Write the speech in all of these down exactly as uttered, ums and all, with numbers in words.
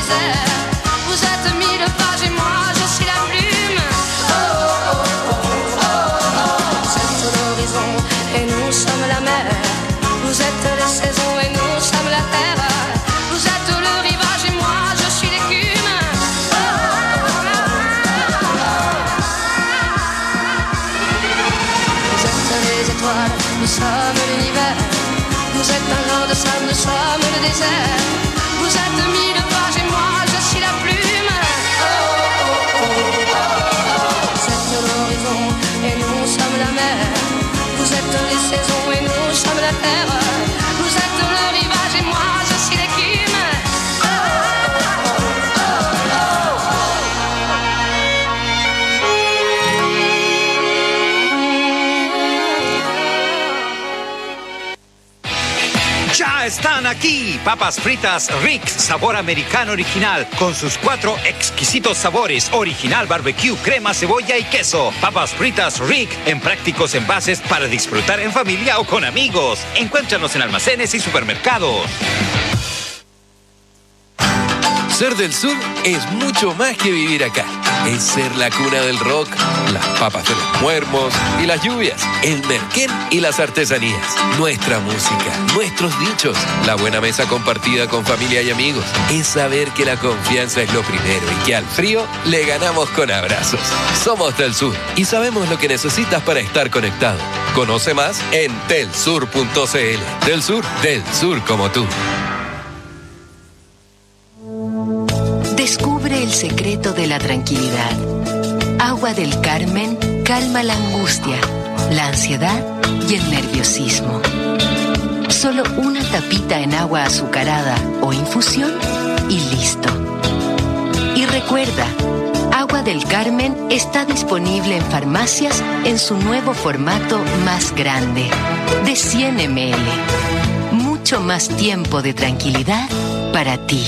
désert. Vous êtes mille pages et moi je suis la plume. Oh, oh, oh, oh, oh. Vous êtes l'horizon et nous sommes la mer. Vous êtes les saisons et nous sommes la terre. Vous êtes le rivage et moi je suis l'écume. Oh, oh, oh, oh. Vous êtes les étoiles, nous sommes l'univers. Vous êtes un grain de sable, nous sommes le désert. Vous êtes mille pages et moi je suis la plume. Oh, oh, oh, oh, oh. Vous êtes l'horizon et nous sommes la mer. Vous êtes les saisons et nous sommes la terre. Vous êtes le rivage et moi je suis l'écume. Oh, oh, oh, Ya están aquí, papas fritas Rick, sabor americano original, con sus cuatro exquisitos sabores, original barbecue, crema, cebolla y queso. Papas fritas Rick, en prácticos envases para disfrutar en familia o con amigos. Encuéntranos en almacenes y supermercados. Ser del sur es mucho más que vivir acá. Es ser la cuna del rock, las papas de los muermos y las lluvias, el merquén y las artesanías, nuestra música, nuestros dichos, la buena mesa compartida con familia y amigos. Es saber que la confianza es lo primero y que al frío le ganamos con abrazos. Somos del sur y sabemos lo que necesitas para estar conectado. Conoce más en telsur punto c l. Del sur, del sur como tú. Descubre el secreto de la tranquilidad. Agua del Carmen calma la angustia, la ansiedad y el nerviosismo. Solo una tapita en agua azucarada o infusión y listo. Y recuerda, Agua del Carmen está disponible en farmacias en su nuevo formato más grande, de cien mililitros. Mucho más tiempo de tranquilidad para ti.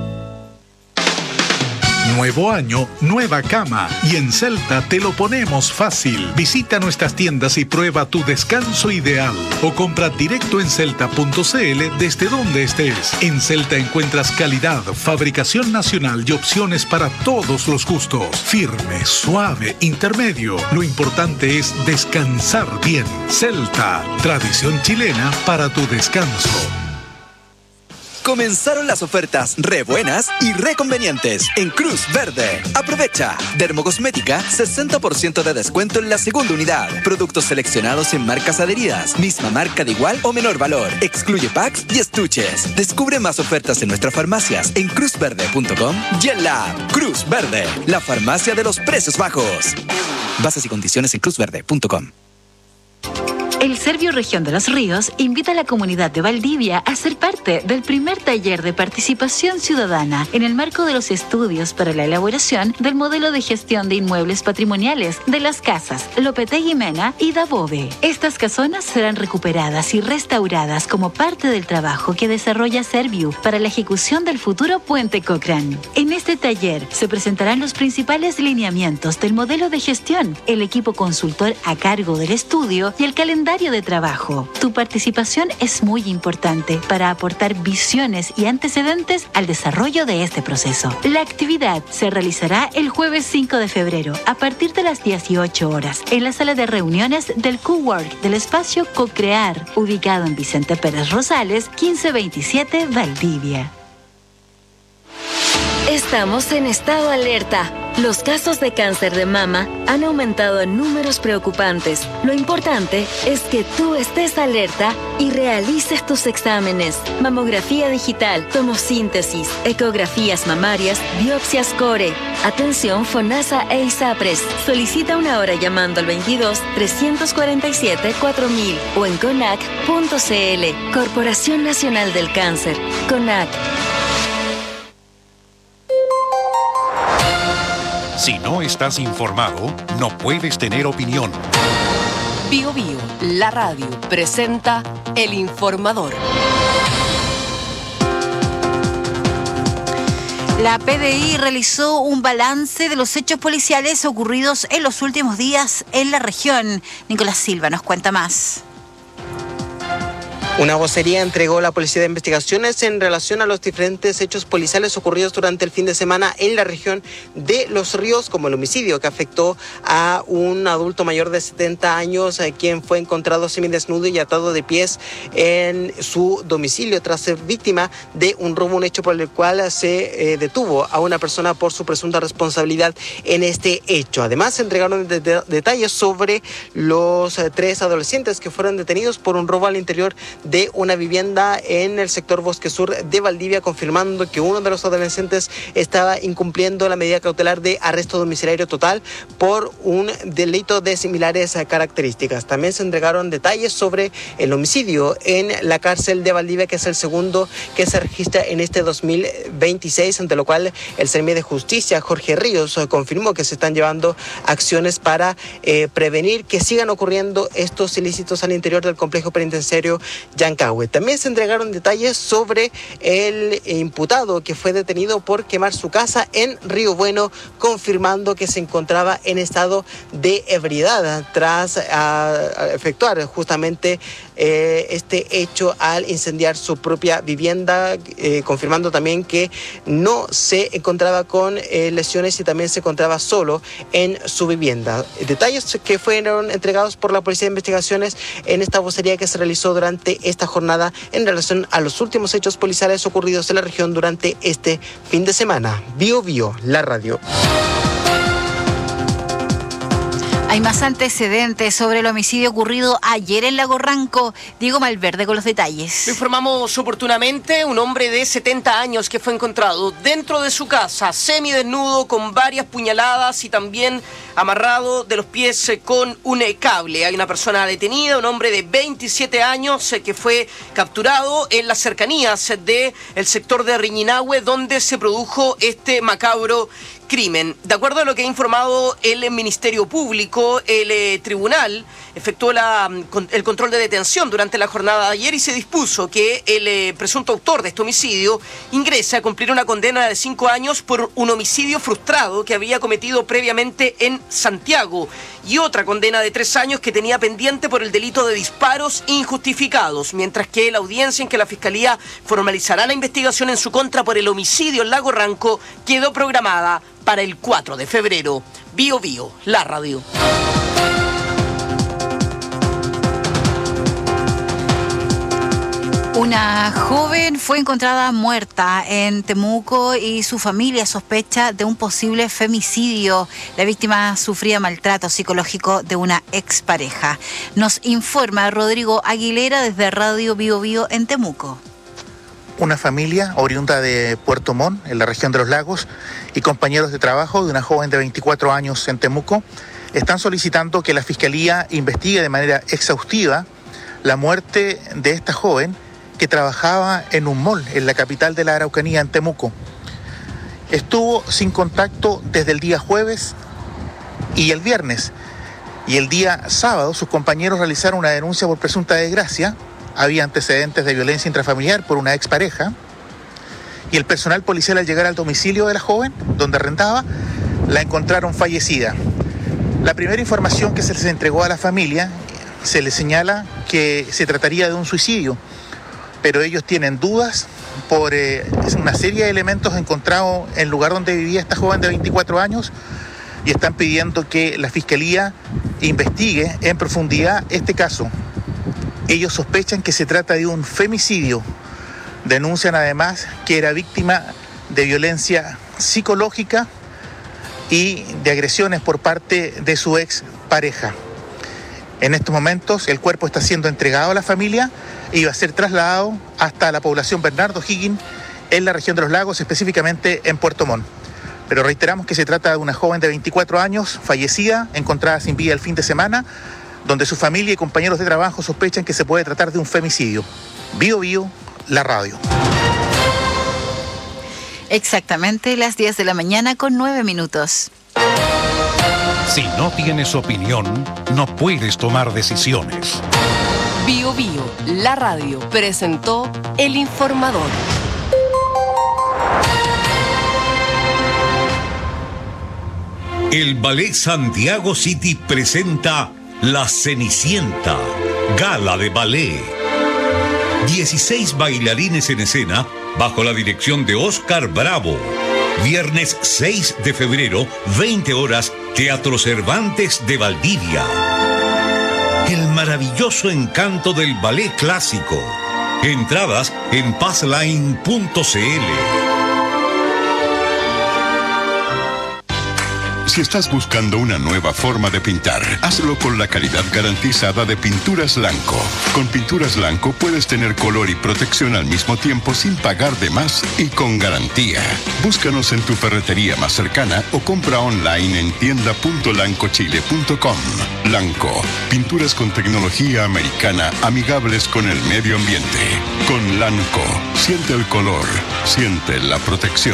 Nuevo año, nueva cama. Y en Celta te lo ponemos fácil. Visita nuestras tiendas y prueba tu descanso ideal. O compra directo en celta punto c l desde donde estés. En Celta encuentras calidad, fabricación nacional y opciones para todos los gustos. Firme, suave, intermedio. Lo importante es descansar bien. Celta, tradición chilena para tu descanso. Comenzaron las ofertas re buenas y re convenientes en Cruz Verde. Aprovecha. Dermocosmética, sesenta por ciento de descuento en la segunda unidad. Productos seleccionados en marcas adheridas. Misma marca de igual o menor valor. Excluye packs y estuches. Descubre más ofertas en nuestras farmacias en cruz verde punto com y en la app Cruz Verde, la farmacia de los precios bajos. Bases y condiciones en cruz verde punto com. El Servio Región de los Ríos invita a la comunidad de Valdivia a ser parte del primer taller de participación ciudadana en el marco de los estudios para la elaboración del modelo de gestión de inmuebles patrimoniales de las casas Lopetegui Mena y Dabove. Estas casonas serán recuperadas y restauradas como parte del trabajo que desarrolla Serviu para la ejecución del futuro puente Cochrane. En este taller se presentarán los principales lineamientos del modelo de gestión, el equipo consultor a cargo del estudio y el calendario de trabajo. Tu participación es muy importante para aportar visiones y antecedentes al desarrollo de este proceso. La actividad se realizará el jueves cinco de febrero a partir de las dieciocho horas en la sala de reuniones del Cowork del espacio Cocrear, ubicado en Vicente Pérez Rosales, quince veintisiete, Valdivia. Estamos en estado alerta. Los casos de cáncer de mama han aumentado en números preocupantes. Lo importante es que tú estés alerta y realices tus exámenes. Mamografía digital, tomosíntesis, ecografías mamarias, biopsias core. Atención FONASA e ISAPRES. Solicita una hora llamando al veintidós, trescientos cuarenta y siete, cuatro mil o en conac punto c l. Corporación Nacional del Cáncer. CONAC. Si no estás informado, no puedes tener opinión. Bio Bio, la radio, presenta El Informador. La P D I realizó un balance de los hechos policiales ocurridos en los últimos días en la región. Nicolás Silva nos cuenta más. Una vocería entregó la Policía de Investigaciones en relación a los diferentes hechos policiales ocurridos durante el fin de semana en la región de Los Ríos, como el homicidio que afectó a un adulto mayor de setenta años, eh, quien fue encontrado semidesnudo y atado de pies en su domicilio tras ser víctima de un robo, un hecho por el cual se eh, detuvo a una persona por su presunta responsabilidad en este hecho. Además, se entregaron de de detalles sobre los eh, tres adolescentes que fueron detenidos por un robo al interior de una vivienda en el sector Bosque Sur de Valdivia, confirmando que uno de los adolescentes estaba incumpliendo la medida cautelar de arresto domiciliario total por un delito de similares características. También se entregaron detalles sobre el homicidio en la cárcel de Valdivia, que es el segundo que se registra en este dos mil veintiséis, ante lo cual el Seremi de Justicia, Jorge Ríos, confirmó que se están llevando acciones para eh, prevenir que sigan ocurriendo estos ilícitos al interior del complejo penitenciario Yancahue. También se entregaron detalles sobre el imputado que fue detenido por quemar su casa en Río Bueno, confirmando que se encontraba en estado de ebriedad tras a, a efectuar justamente eh, este hecho al incendiar su propia vivienda, eh, confirmando también que no se encontraba con eh, lesiones y también se encontraba solo en su vivienda. Detalles que fueron entregados por la Policía de Investigaciones en esta vocería que se realizó durante esta jornada en relación a los últimos hechos policiales ocurridos en la región durante este fin de semana. Bio Bio, la radio. Hay más antecedentes sobre el homicidio ocurrido ayer en Lago Ranco. Diego Malverde con los detalles. Lo informamos oportunamente. Un hombre de setenta años que fue encontrado dentro de su casa, semidesnudo, con varias puñaladas y también amarrado de los pies con un cable. Hay una persona detenida, un hombre de veintisiete años que fue capturado en las cercanías del sector de Riñinahue, donde se produjo este macabro crimen. De acuerdo a lo que ha informado el Ministerio Público, el eh, tribunal efectuó la, con, el control de detención durante la jornada de ayer y se dispuso que el eh, presunto autor de este homicidio ingrese a cumplir una condena de cinco años por un homicidio frustrado que había cometido previamente en Santiago y otra condena de tres años que tenía pendiente por el delito de disparos injustificados, mientras que la audiencia en que la Fiscalía formalizará la investigación en su contra por el homicidio en Lago Ranco quedó programada para el cuatro de febrero. Bio Bio, la radio. Una joven fue encontrada muerta en Temuco y su familia sospecha de un posible femicidio. La víctima sufría maltrato psicológico de una expareja. Nos informa Rodrigo Aguilera desde Radio Bio Bio en Temuco. Una familia oriunda de Puerto Montt, en la región de los Lagos, y compañeros de trabajo de una joven de veinticuatro años en Temuco, están solicitando que la Fiscalía investigue de manera exhaustiva la muerte de esta joven que trabajaba en un mall en la capital de la Araucanía, en Temuco. Estuvo sin contacto desde el día jueves y el viernes, y el día sábado sus compañeros realizaron una denuncia por presunta desgracia. Había antecedentes de violencia intrafamiliar por una expareja, y el personal policial, al llegar al domicilio de la joven, donde arrendaba, la encontraron fallecida. La primera información que se les entregó a la familia, se les señala que se trataría de un suicidio, pero ellos tienen dudas por eh, una serie de elementos encontrados en el lugar donde vivía esta joven de veinticuatro años, y están pidiendo que la Fiscalía investigue en profundidad este caso. Ellos sospechan que se trata de un femicidio. Denuncian además que era víctima de violencia psicológica y de agresiones por parte de su ex pareja. En estos momentos el cuerpo está siendo entregado a la familia y va a ser trasladado hasta la población Bernardo Higgins en la región de los Lagos, específicamente en Puerto Montt. Pero reiteramos que se trata de una joven de veinticuatro años, fallecida, encontrada sin vida el fin de semana, donde su familia y compañeros de trabajo sospechan que se puede tratar de un femicidio. Bio Bio, la radio. Exactamente las diez de la mañana con nueve minutos. Si no tienes opinión, no puedes tomar decisiones. Bio Bio, la radio, presentó El Informador. El Ballet Santiago City presenta La Cenicienta, Gala de Ballet. dieciséis bailarines en escena bajo la dirección de Oscar Bravo. Viernes seis de febrero, veinte horas, Teatro Cervantes de Valdivia. El maravilloso encanto del ballet clásico. Entradas en passline punto c l. Si estás buscando una nueva forma de pintar, hazlo con la calidad garantizada de Pinturas Lanco. Con Pinturas Lanco puedes tener color y protección al mismo tiempo sin pagar de más y con garantía. Búscanos en tu ferretería más cercana o compra online en tienda punto lanco chile punto com. Lanco, pinturas con tecnología americana amigables con el medio ambiente. Con Lanco, siente el color, siente la protección.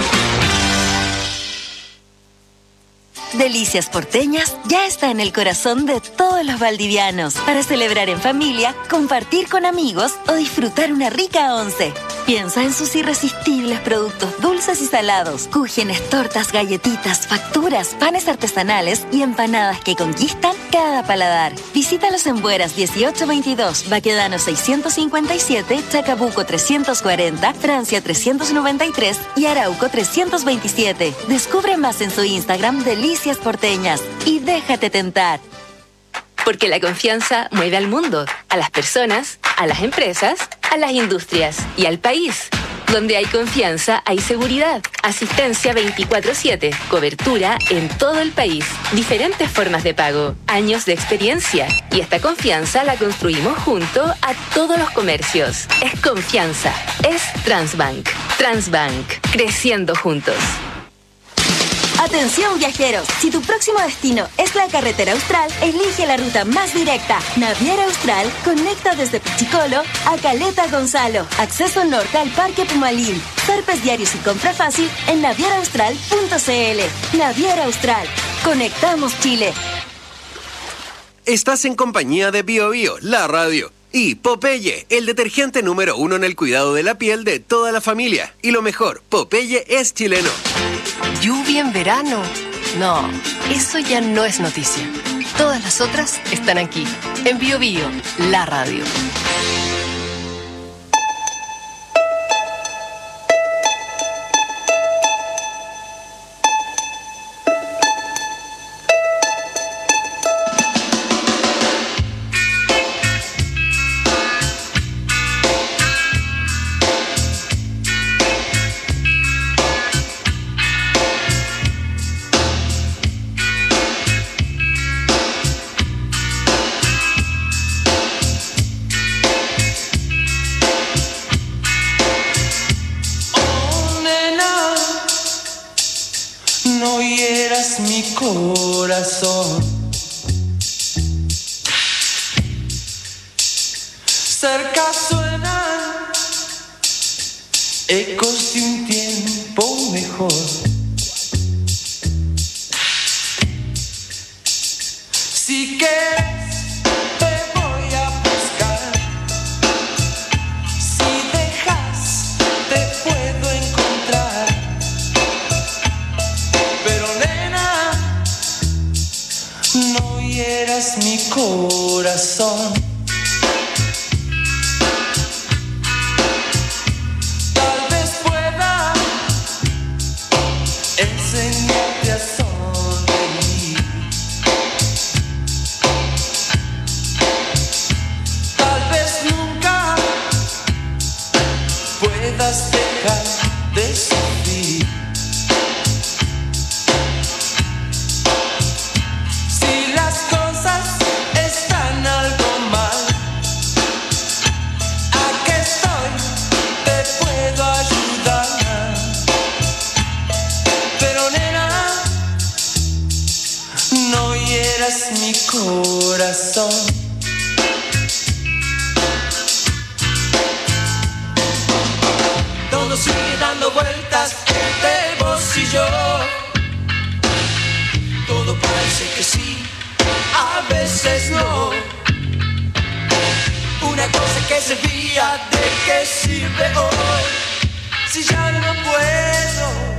Delicias Porteñas ya está en el corazón de todos los valdivianos para celebrar en familia, compartir con amigos o disfrutar una rica once. Piensa en sus irresistibles productos dulces y salados, cúgenes, tortas, galletitas, facturas, panes artesanales y empanadas que conquistan cada paladar. Visítalos en Bueras dieciocho veintidós, Baquedano seiscientos cincuenta y siete, Chacabuco trescientos cuarenta, Francia trescientos noventa y tres y Arauco trescientos veintisiete. Descubre más en su Instagram Delicias Porteñas y déjate tentar. Porque la confianza mueve al mundo, a las personas, a las empresas, a las industrias y al país. Donde hay confianza, hay seguridad. Asistencia veinticuatro siete. Cobertura en todo el país. Diferentes formas de pago. Años de experiencia. Y esta confianza la construimos junto a todos los comercios. Es confianza. Es Transbank. Transbank. Creciendo juntos. Atención viajeros, si tu próximo destino es la carretera austral, elige la ruta más directa. Naviera Austral conecta desde Pichicolo a Caleta Gonzalo. Acceso norte al Parque Pumalín. Zarpes diarios y compra fácil en naviera austral punto c l. Naviera Austral. Conectamos Chile. Estás en compañía de Bio Bio, la radio. Y Popeye, el detergente número uno en el cuidado de la piel de toda la familia. Y lo mejor, Popeye es chileno. ¿Lluvia en verano? No, eso ya no es noticia. Todas las otras están aquí, en Bio Bio, la radio. Corazón, cerca suenan ecos de un tiempo mejor. Si quieres te voy a buscar, si dejas te puedo encontrar, pero nena, no hieras mi corazón. Tal vez pueda enseñarte a sonreír. Tal vez nunca puedas dejar de sufrir. Mi corazón, todo sigue dando vueltas entre vos y yo. Todo parece que sí, a veces no. Una cosa que servía, ¿de qué sirve hoy? Si ya no puedo.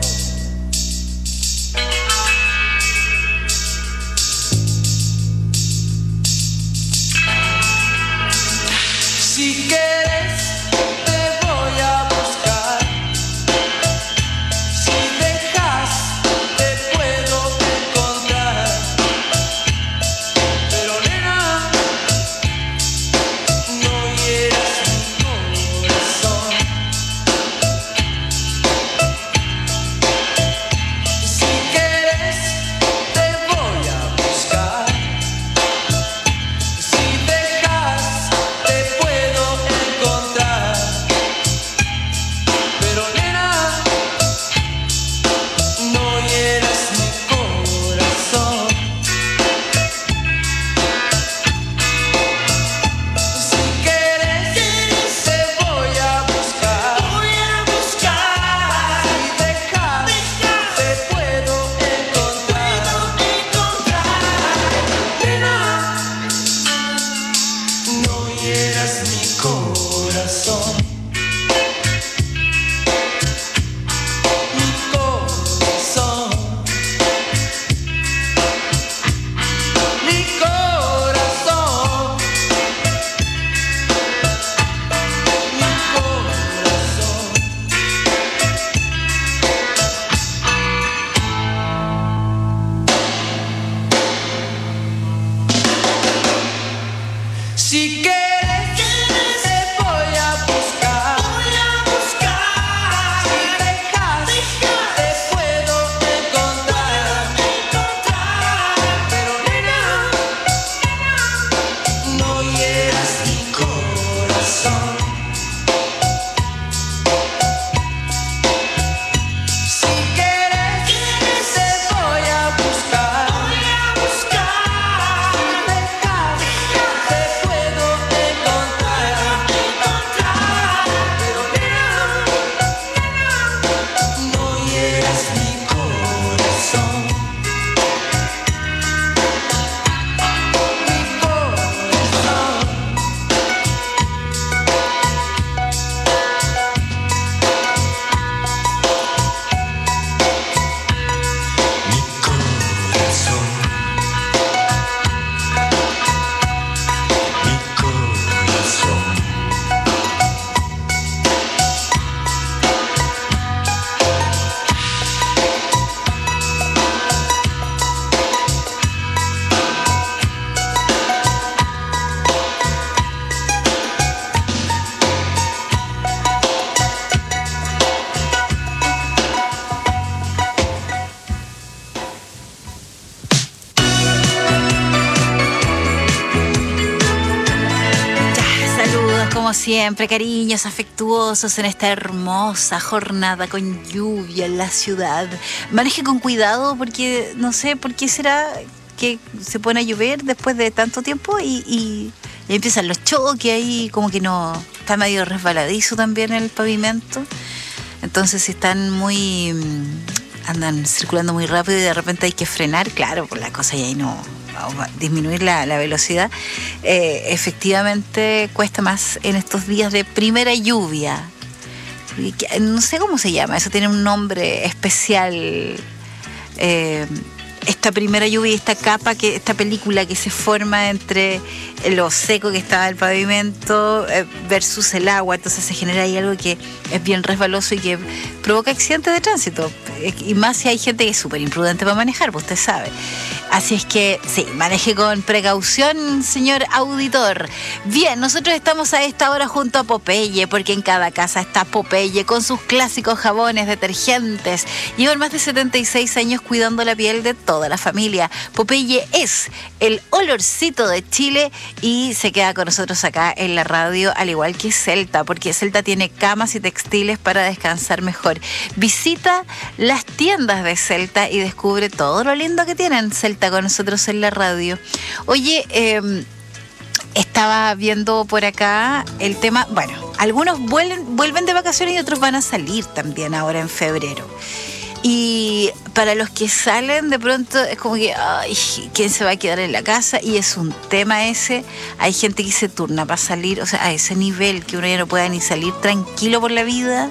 siempre, cariños afectuosos en esta hermosa jornada con lluvia en la ciudad. Maneje con cuidado porque no sé por qué será que se pone a llover después de tanto tiempo y, y, y empiezan los choques ahí, como que no está medio resbaladizo también el pavimento. Entonces si están muy andan circulando muy rápido y de repente hay que frenar, claro, por la cosa y ahí no disminuir la, la velocidad, eh, efectivamente cuesta más en estos días de primera lluvia. No sé cómo se llama, eso tiene un nombre especial. Eh, esta primera lluvia, esta capa, que esta película que se forma entre lo seco que está el pavimento eh, versus el agua, entonces se genera ahí algo que es bien resbaloso y que provoca accidentes de tránsito, y más si hay gente que es súper imprudente para manejar, pues usted sabe. Así es que sí, maneje con precaución, señor auditor. Bien, nosotros estamos a esta hora junto a Popeye, porque en cada casa está Popeye con sus clásicos jabones, detergentes. Llevan más de setenta y seis años cuidando la piel de toda la familia. Popeye es el olorcito de Chile y se queda con nosotros acá en la radio, al igual que Celta, porque Celta tiene camas y textiles para descansar mejor. Visita las tiendas de Celta y descubre todo lo lindo que tienen. Celta con nosotros en la radio. Oye, eh, estaba viendo por acá el tema, bueno, algunos vuelven, vuelven de vacaciones y otros van a salir también ahora en febrero. Y para los que salen de pronto es como que, ay, ¿quién se va a quedar en la casa? Y es un tema ese. Hay gente que se turna para salir, o sea, a ese nivel que uno ya no pueda ni salir tranquilo por la vida.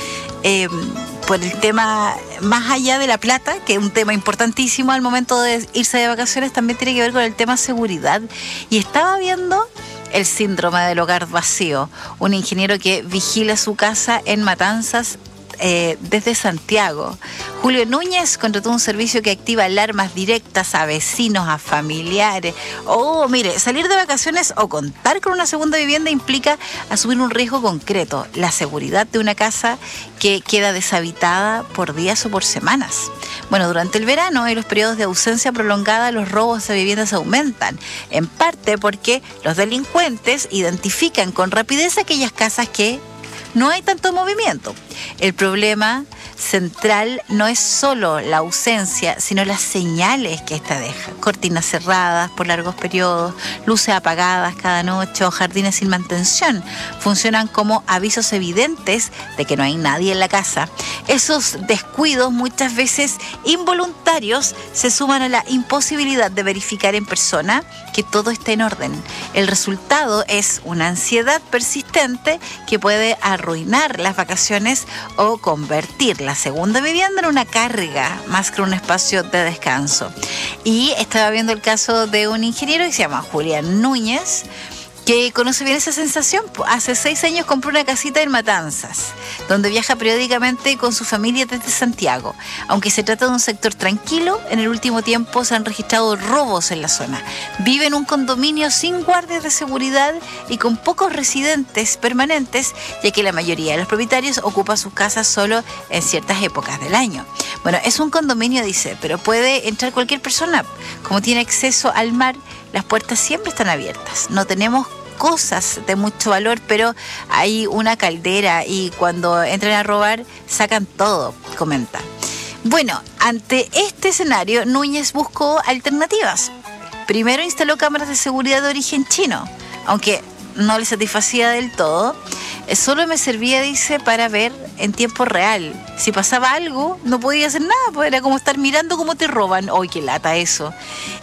Eh, por el tema, más allá de la plata, que es un tema importantísimo al momento de irse de vacaciones, también tiene que ver con el tema seguridad. Y estaba viendo el síndrome del hogar vacío, un ingeniero que vigila su casa en Matanzas, Eh, desde Santiago. Julio Núñez contrató un servicio que activa alarmas directas a vecinos, a familiares. Oh, mire, salir de vacaciones o contar con una segunda vivienda implica asumir un riesgo concreto, la seguridad de una casa que queda deshabitada por días o por semanas. Bueno, durante el verano y los periodos de ausencia prolongada, los robos a viviendas aumentan, en parte porque los delincuentes identifican con rapidez aquellas casas que no hay tanto movimiento. El problema central no es solo la ausencia, sino las señales que ésta deja. Cortinas cerradas por largos periodos, luces apagadas cada noche o jardines sin mantención. Funcionan como avisos evidentes de que no hay nadie en la casa. Esos descuidos, muchas veces involuntarios, se suman a la imposibilidad de verificar en persona que todo está en orden. El resultado es una ansiedad persistente que puede arruinar las vacaciones o convertir la segunda vivienda en una carga más que un espacio de descanso. Y estaba viendo el caso de un ingeniero que se llama Julián Núñez, que conoce bien esa sensación. Hace seis años compró una casita en Matanzas, donde viaja periódicamente con su familia desde Santiago. Aunque se trata de un sector tranquilo, en el último tiempo se han registrado robos en la zona. Vive en un condominio sin guardias de seguridad y con pocos residentes permanentes, ya que la mayoría de los propietarios ocupa sus casas solo en ciertas épocas del año. Bueno, es un condominio, dice, pero puede entrar cualquier persona. Como tiene acceso al mar, las puertas siempre están abiertas. No tenemos cosas de mucho valor, pero hay una caldera y cuando entran a robar sacan todo, comenta. Bueno, ante este escenario, Núñez buscó alternativas. Primero instaló cámaras de seguridad de origen chino, aunque no le satisfacía del todo. Solo me servía, dice, para ver en tiempo real. Si pasaba algo, no podía hacer nada, pues era como estar mirando cómo te roban. ¡Ay, qué lata eso!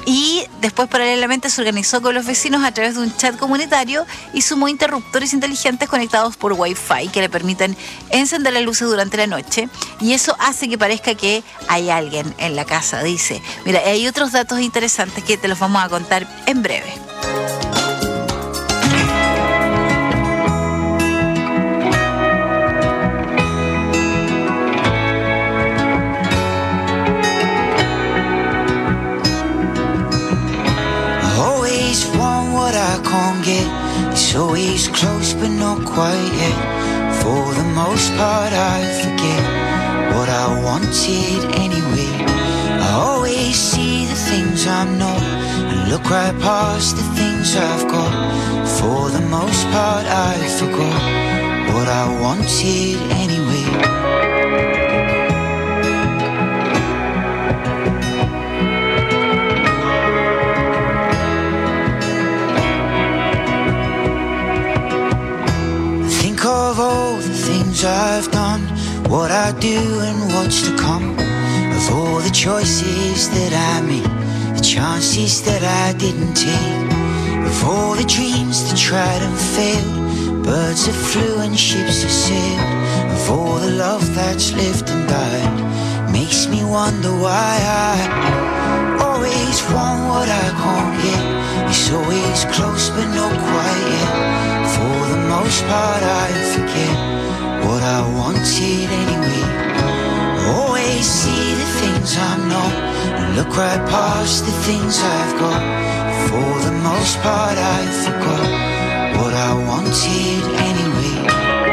Y después, paralelamente, se organizó con los vecinos a través de un chat comunitario y sumó interruptores inteligentes conectados por Wi-Fi que le permiten encender las luces durante la noche. Y eso hace que parezca que hay alguien en la casa, dice. Mira, hay otros datos interesantes que te los vamos a contar en breve. It's always close but not quite yet. For the most part I forget what I wanted anyway. I always see the things I'm not and look right past the things things I've got. For the most part I forgot what I wanted anyway. Think of all the things I've done, what I do and what's to come. Of all the choices that I made, the chances that I didn't take. Of all the dreams that tried and failed, birds that flew and ships that sailed. Of all the love that's lived and died, makes me wonder why I always want what I can't get. It's always close but not quite yet. For the most part I forget what I wanted anyway. Always see the things I'm not and look right past the things I've got. For the most part I forgot what I wanted anyway.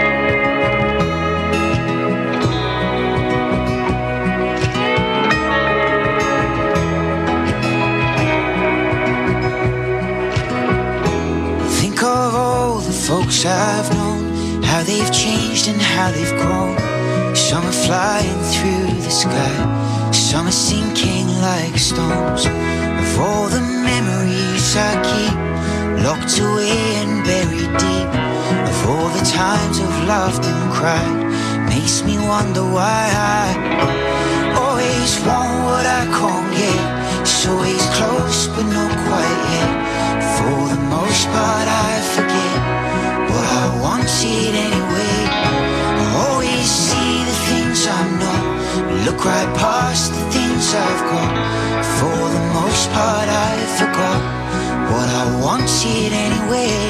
Think of all the folks I've known, how they've changed and how they've grown. Some are flying through the sky, some are sinking like stones. Of all the memories I keep locked away and buried deep, of all the times I've laughed and cried, makes me wonder why I always want what I can't get. It's always close but not quite yet. For the most part I forget what I wanted anyway. I always see the things I'm not, look right past the things I've got. For the most part I forgot what I wanted anyway.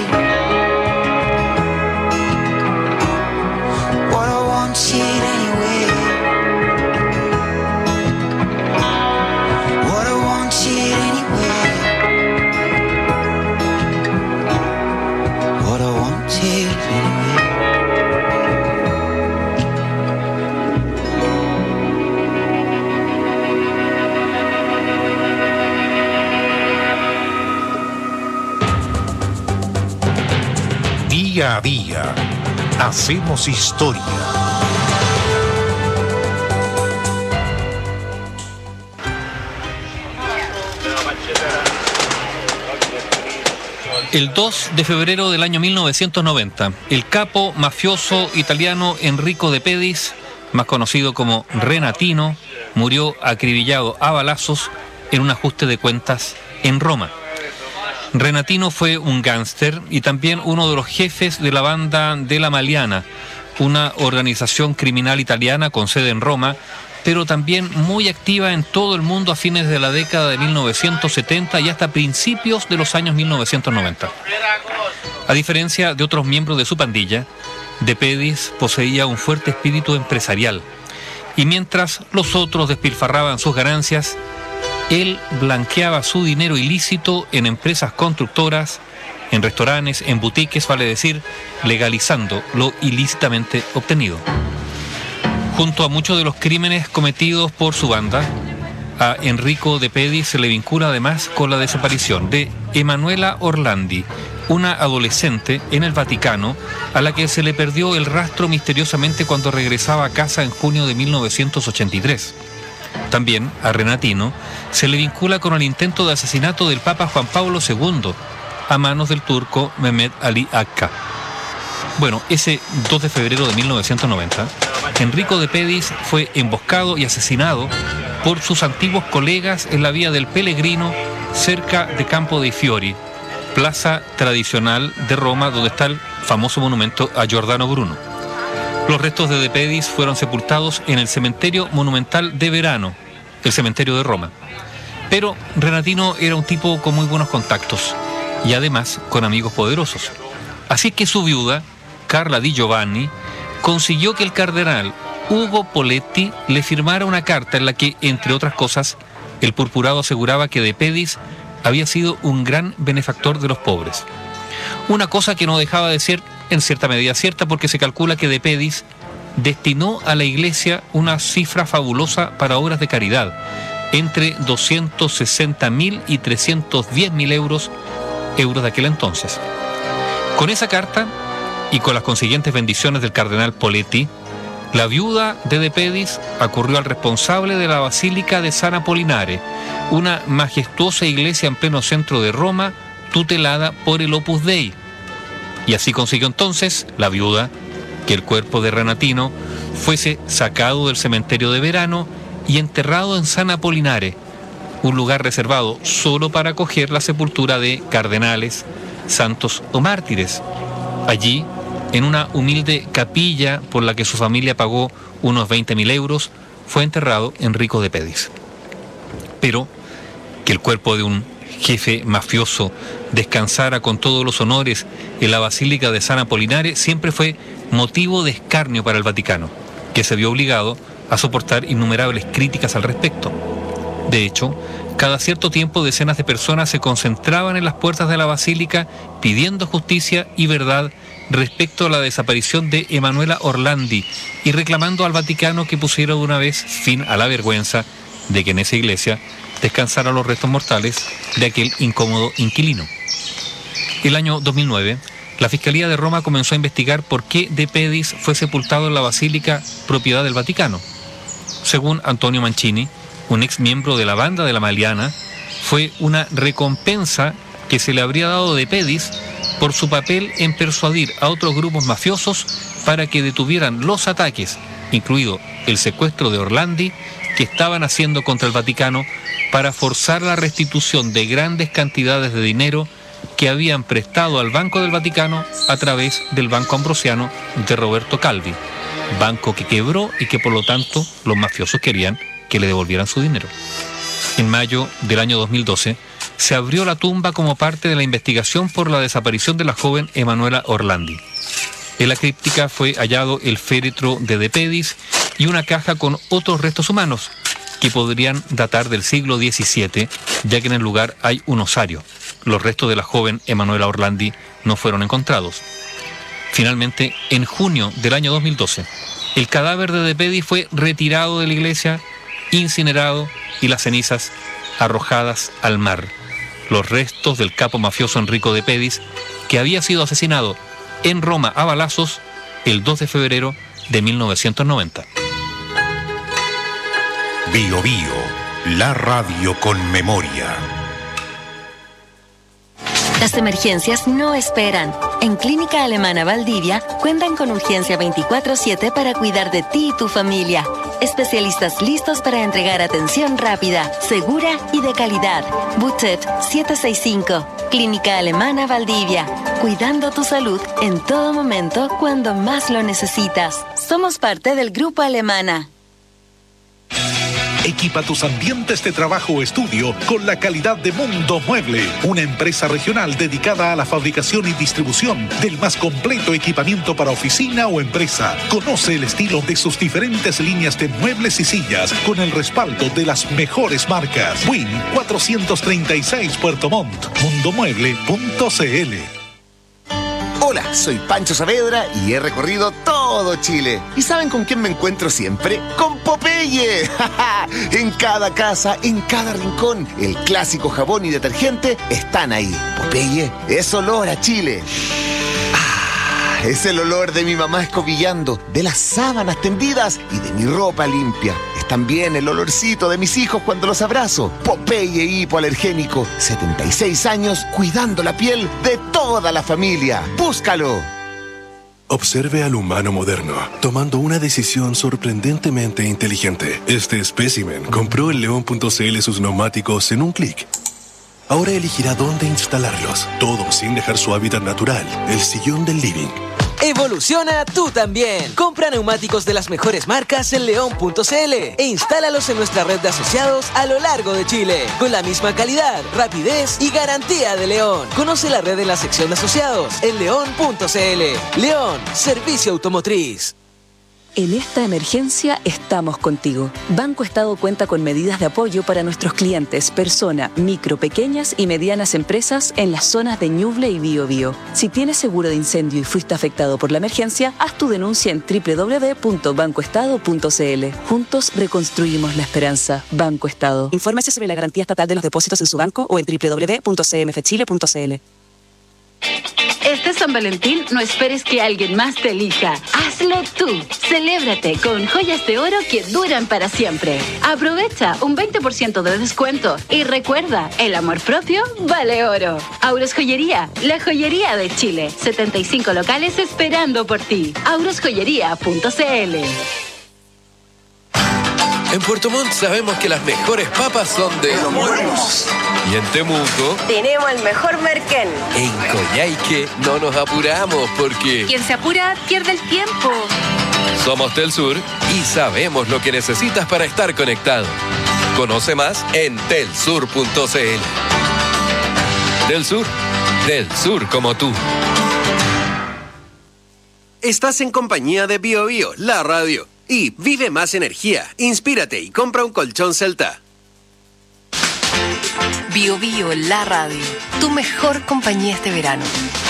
What I wanted anyway. What I wanted anyway. What I wanted anyway. Día a día, hacemos historia. El dos de febrero del año mil novecientos noventa, el capo mafioso italiano Enrico De Pedis, más conocido como Renatino, murió acribillado a balazos en un ajuste de cuentas en Roma. Renatino fue un gángster y también uno de los jefes de la banda de la Maliana, una organización criminal italiana con sede en Roma, pero también muy activa en todo el mundo a fines de la década de mil novecientos setenta y hasta principios de los años mil novecientos noventa. A diferencia de otros miembros de su pandilla, De Pedis poseía un fuerte espíritu empresarial, y mientras los otros despilfarraban sus ganancias, él blanqueaba su dinero ilícito en empresas constructoras, en restaurantes, en boutiques, vale decir, legalizando lo ilícitamente obtenido. Junto a muchos de los crímenes cometidos por su banda, a Enrico De Pedis se le vincula además con la desaparición de Emanuela Orlandi, una adolescente en el Vaticano a la que se le perdió el rastro misteriosamente cuando regresaba a casa en junio de mil novecientos ochenta y tres. También a Renatino se le vincula con el intento de asesinato del Papa Juan Pablo segundo a manos del turco Mehmet Ali Akka. Bueno, ese dos de febrero de mil novecientos noventa, Enrico De Pedis fue emboscado y asesinado por sus antiguos colegas en la vía del Pellegrino, cerca de Campo dei Fiori, plaza tradicional de Roma donde está el famoso monumento a Giordano Bruno. Los restos de De Pedis fueron sepultados en el cementerio monumental de Verano, el cementerio de Roma. Pero Renatino era un tipo con muy buenos contactos y además con amigos poderosos. Así que su viuda, Carla Di Giovanni, consiguió que el cardenal Ugo Poletti le firmara una carta en la que, entre otras cosas, el purpurado aseguraba que De Pedis había sido un gran benefactor de los pobres. Una cosa que no dejaba de ser en cierta medida cierta, porque se calcula que De Pedis destinó a la iglesia una cifra fabulosa para obras de caridad, entre doscientos sesenta mil y trescientos diez mil euros euros de aquel entonces. Con esa carta y con las consiguientes bendiciones del cardenal Poletti, la viuda de De Pedis acurrió al responsable de la Basílica de San Apolinare, una majestuosa iglesia en pleno centro de Roma, tutelada por el Opus Dei. Y así consiguió entonces la viuda que el cuerpo de Renatino fuese sacado del cementerio de verano y enterrado en San Apolinare, un lugar reservado solo para acoger la sepultura de cardenales, santos o mártires. Allí, en una humilde capilla por la que su familia pagó unos veinte mil euros, fue enterrado Enrico De Pedis. Pero que el cuerpo de un jefe mafioso descansara con todos los honores en la Basílica de San Apolinare siempre fue motivo de escarnio para el Vaticano, que se vio obligado a soportar innumerables críticas al respecto. De hecho, cada cierto tiempo decenas de personas se concentraban en las puertas de la Basílica pidiendo justicia y verdad respecto a la desaparición de Emanuela Orlandi y reclamando al Vaticano que pusiera de una vez fin a la vergüenza de que en esa iglesia descansaran los restos mortales de aquel incómodo inquilino. El año dos mil nueve, la Fiscalía de Roma comenzó a investigar por qué De Pedis fue sepultado en la Basílica propiedad del Vaticano. Según Antonio Mancini, un ex miembro de la banda de la Maliana, fue una recompensa que se le habría dado a De Pedis por su papel en persuadir a otros grupos mafiosos para que detuvieran los ataques, incluido el secuestro de Orlandi, que estaban haciendo contra el Vaticano para forzar la restitución de grandes cantidades de dinero que habían prestado al Banco del Vaticano a través del Banco Ambrosiano de Roberto Calvi, banco que quebró y que por lo tanto los mafiosos querían que le devolvieran su dinero. En mayo del año dos mil doce, se abrió la tumba como parte de la investigación por la desaparición de la joven Emanuela Orlandi. En la críptica fue hallado el féretro de De Pedis y una caja con otros restos humanos que podrían datar del siglo diecisiete, ya que en el lugar hay un osario. Los restos de la joven Emanuela Orlandi no fueron encontrados. Finalmente, en junio del año dos mil doce, el cadáver de De Pedis fue retirado de la iglesia, incinerado y las cenizas arrojadas al mar. Los restos del capo mafioso Enrico De Pedis, que había sido asesinado en Roma a balazos el dos de febrero de mil novecientos noventa. Bio Bio, la radio con memoria. Las emergencias no esperan. En Clínica Alemana Valdivia cuentan con urgencia veinticuatro siete para cuidar de ti y tu familia. Especialistas listos para entregar atención rápida, segura y de calidad. Butet siete seis cinco. Clínica Alemana Valdivia. Cuidando tu salud en todo momento cuando más lo necesitas. Somos parte del Grupo Alemana. Equipa tus ambientes de trabajo o estudio con la calidad de Mundo Mueble, una empresa regional dedicada a la fabricación y distribución del más completo equipamiento para oficina o empresa. Conoce el estilo de sus diferentes líneas de muebles y sillas con el respaldo de las mejores marcas. Win cuatrocientos treinta y seis Puerto Montt, mundomueble punto cl. Hola, soy Pancho Saavedra y he recorrido todo Chile. ¿Y saben con quién me encuentro siempre? ¡Con Popeye! En cada casa, en cada rincón, el clásico jabón y detergente están ahí. Popeye es olor a Chile. Ah, es el olor de mi mamá escobillando, de las sábanas tendidas y de mi ropa limpia. Es también el olorcito de mis hijos cuando los abrazo. Popeye hipoalergénico, setenta y seis años cuidando la piel de toda la familia. ¡Búscalo! Observe al humano moderno, tomando una decisión sorprendentemente inteligente. Este espécimen compró en león punto cl sus neumáticos en un clic. Ahora elegirá dónde instalarlos, todo sin dejar su hábitat natural, el sillón del living. Evoluciona tú también. Compra neumáticos de las mejores marcas en león punto cl e instálalos en nuestra red de asociados a lo largo de Chile, con la misma calidad, rapidez y garantía de León. Conoce la red en la sección de asociados en león punto cl. León, servicio automotriz. En esta emergencia estamos contigo. Banco Estado cuenta con medidas de apoyo para nuestros clientes, persona, micro, pequeñas y medianas empresas en las zonas de Ñuble y Biobío. Si tienes seguro de incendio y fuiste afectado por la emergencia, haz tu denuncia en doble u doble u doble u punto banco estado punto cl. Juntos reconstruimos la esperanza. Banco Estado. Infórmese sobre la garantía estatal de los depósitos en su banco o en doble u doble u doble u punto c m f chile punto c l. Este San Valentín no esperes que alguien más te elija. Hazlo tú. Celébrate con joyas de oro que duran para siempre. Aprovecha un veinte por ciento de descuento y recuerda, el amor propio vale oro. Auros Joyería, la joyería de Chile. setenta y cinco locales esperando por ti. auros joyería punto c l. En Puerto Montt sabemos que las mejores papas son de Los Buenos. Y en Temuco tenemos el mejor merquén. En Coyhaique no nos apuramos porque Quien se apura pierde el tiempo. somos Telsur y sabemos lo que necesitas para estar conectado. Conoce más en telsur punto c l. Del Sur, del sur como tú. Estás en compañía de Bio Bio, la radio. Y vive más energía, inspírate y compra un colchón Celta. Bio Bio, la radio. Tu mejor compañía este verano.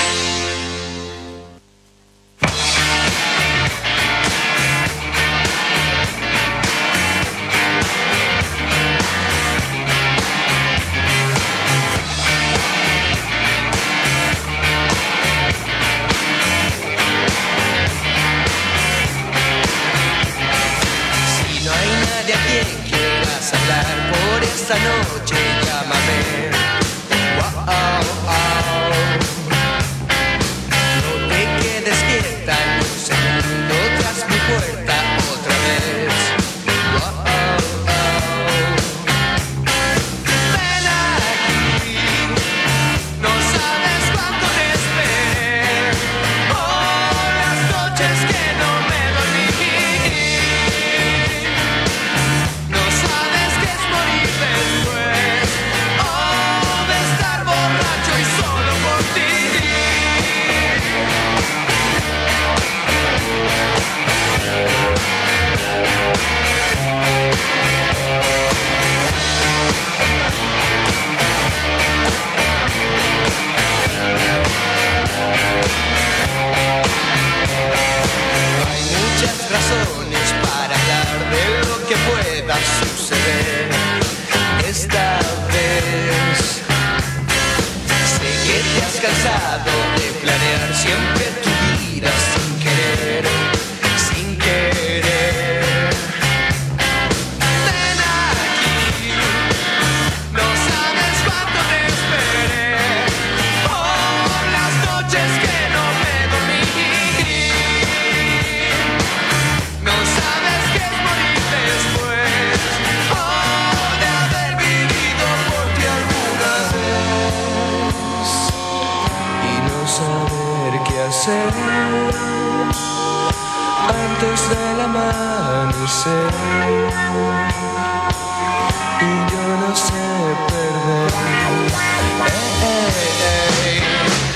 Hablar por esta noche, llámame. Wow, wow. No te quedes quieta ni un segundo tras mi puerta otra vez. Wow, wow. Ven aquí, no sabes cuánto te esperé. Oh, las noches que no me dormí. Razones para hablar de lo que pueda suceder esta vez. Sé que te has cansado de planear siempre tu vida sin querer, sin querer. Ven aquí, no sabes cuánto te esperé. Oh, las noches que no me dormí. No sabes qué es morir después, oh, de haber vivido por ti alguna vez y no saber qué hacer antes del amanecer. Y yo no sé perder. Eh, eh, eh.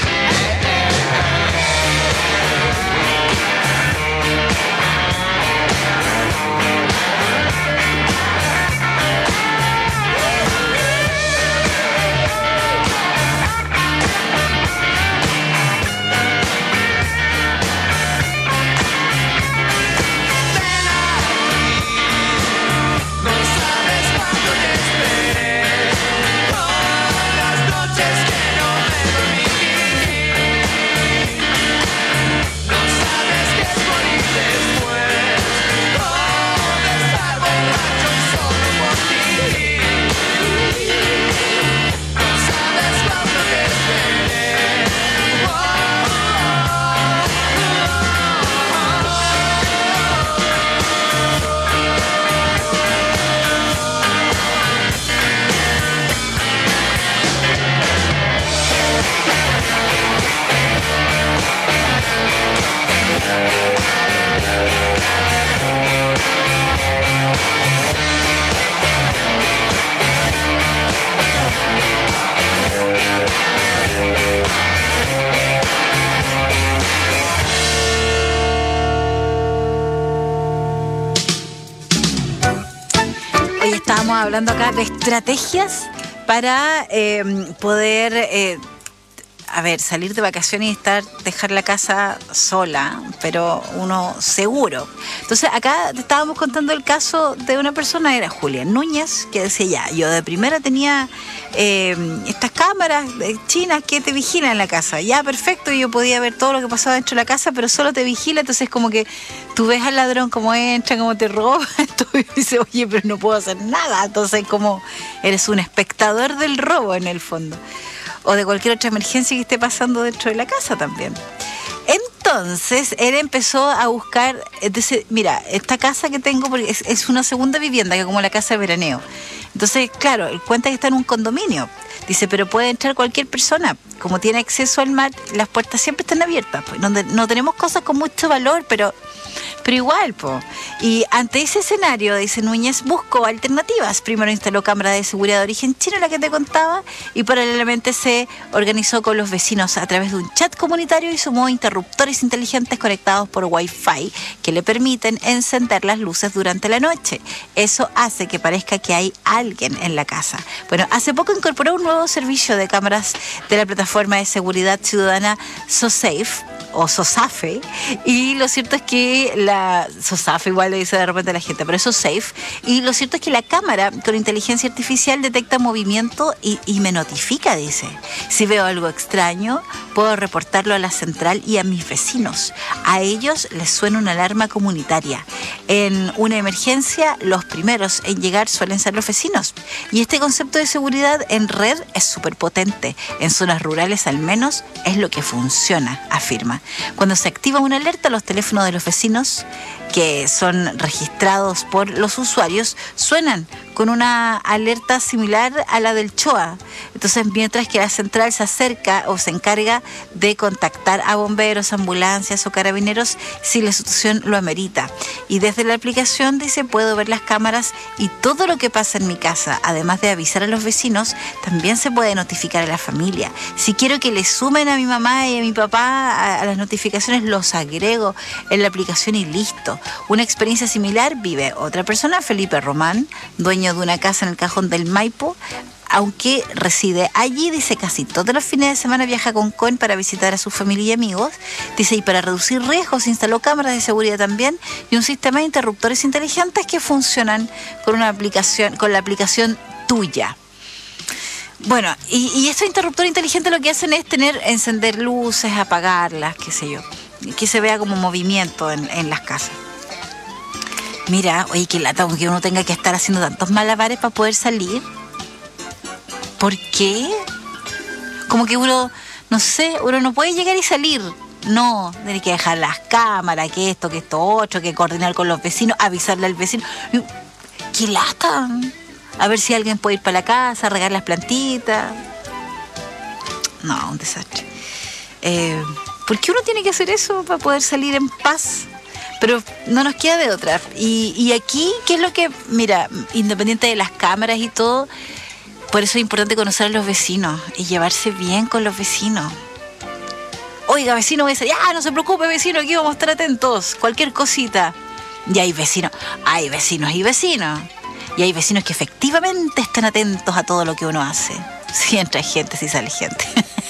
Hoy estábamos hablando acá de estrategias para eh, poder eh, a ver, salir de vacaciones y estar, dejar la casa sola, pero uno seguro. Entonces, acá te estábamos contando el caso de una persona, era Julián Núñez, que decía ya, yo de primera tenía eh, estas cámaras chinas que te vigilan en la casa. Ya, perfecto, yo podía ver todo lo que pasaba dentro de la casa, pero solo te vigila, entonces como que tú ves al ladrón cómo entra, cómo te roba, entonces dices, oye, pero no puedo hacer nada. Entonces, como eres un espectador del robo en el fondo. O de cualquier otra emergencia que esté pasando dentro de la casa también. Entonces, él empezó a buscar, dice, mira, esta casa que tengo porque es, es una segunda vivienda, que es como la casa de veraneo. Entonces, claro, él cuenta que está en un condominio. Dice, pero puede entrar cualquier persona. Como tiene acceso al mar, las puertas siempre están abiertas. Pues, donde no tenemos cosas con mucho valor, pero... Pero igual, po. Y ante ese escenario, dice Núñez, buscó alternativas. Primero instaló cámaras de seguridad de origen chino, la que te contaba, y paralelamente se organizó con los vecinos a través de un chat comunitario y sumó interruptores inteligentes conectados por Wi-Fi que le permiten encender las luces durante la noche. Eso hace que parezca que hay alguien en la casa. Bueno, hace poco incorporó un nuevo servicio de cámaras de la plataforma de seguridad ciudadana SoSafe, o SoSafe, y lo cierto es que la SoSafe igual le dice de repente a la gente, pero es SoSafe, y lo cierto es que la cámara con inteligencia artificial detecta movimiento y, y me notifica, dice. Si veo algo extraño, puedo reportarlo a la central y a mis vecinos. A ellos les suena una alarma comunitaria. En una emergencia, los primeros en llegar suelen ser los vecinos. Y este concepto de seguridad en red es súper potente. En zonas rurales al menos es lo que funciona, afirma. Cuando se activa una alerta, los teléfonos de los vecinos, que son registrados por los usuarios, suenan con una alerta similar a la del C H O A. Entonces, mientras que la central se acerca o se encarga de contactar a bomberos, ambulancias o carabineros si la situación lo amerita. Y desde la aplicación, dice, puedo ver las cámaras y todo lo que pasa en mi casa. Además de avisar a los vecinos, también se puede notificar a la familia. Si quiero que le sumen a mi mamá y a mi papá a, a las notificaciones, los agrego en la aplicación y listo. Una experiencia similar vive otra persona, Felipe Román, dueño de una casa en el Cajón del Maipo. Aunque reside allí, dice, casi todos los fines de semana viaja con Coin para visitar a su familia y amigos. Dice, y para reducir riesgos instaló cámaras de seguridad también y un sistema de interruptores inteligentes que funcionan con una aplicación, con la aplicación Tuya. Bueno, y, y estos interruptores inteligentes lo que hacen es tener, encender luces, apagarlas, qué sé yo, que se vea como movimiento en, en las casas. Mira, oye, qué lata, aunque uno tenga que estar haciendo tantos malabares para poder salir. ¿Por qué? Como que uno, no sé, uno no puede llegar y salir. No, tiene que dejar las cámaras, que esto, que esto otro, que coordinar con los vecinos, avisarle al vecino. ¡Qué lata! A ver si alguien puede ir para la casa, regar las plantitas. No, un desastre. Eh, ¿Por qué uno tiene que hacer eso para poder salir en paz? Pero no nos queda de otra. Y, y aquí, ¿qué es lo que...? Mira, independiente de las cámaras y todo... Por eso es importante conocer a los vecinos y llevarse bien con los vecinos. Oiga, vecino, voy a decir, ah, no se preocupe, vecino, aquí vamos a estar atentos. Cualquier cosita. Y hay vecinos, hay vecinos y vecinos. Y hay vecinos que efectivamente están atentos a todo lo que uno hace. Si entra gente, si sale gente.